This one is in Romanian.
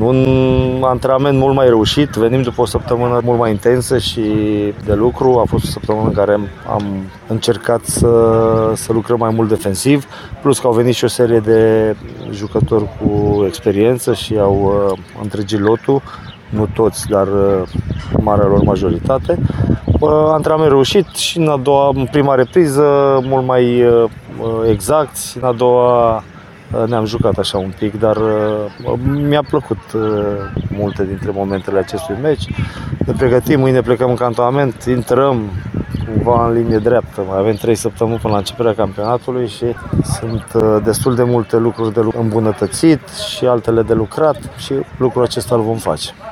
Un antrenament mult mai reușit, venim după o săptămână mult mai intensă și de lucru. A fost o săptămână în care am încercat să lucrăm mai mult defensiv, plus că au venit și o serie de jucători cu experiență și au întregit lotul, nu toți, dar marea lor majoritate. Antrenament reușit și în prima repriză mult mai exact, în a doua ne-am jucat așa un pic, dar mi-a plăcut multe dintre momentele acestui meci. Ne pregătim, mâine plecăm în cantonament, intrăm cumva în linie dreaptă. Mai avem 3 săptămâni până la începerea campionatului și sunt destul de multe lucruri de îmbunătățit și altele de lucrat și lucrul acesta îl vom face.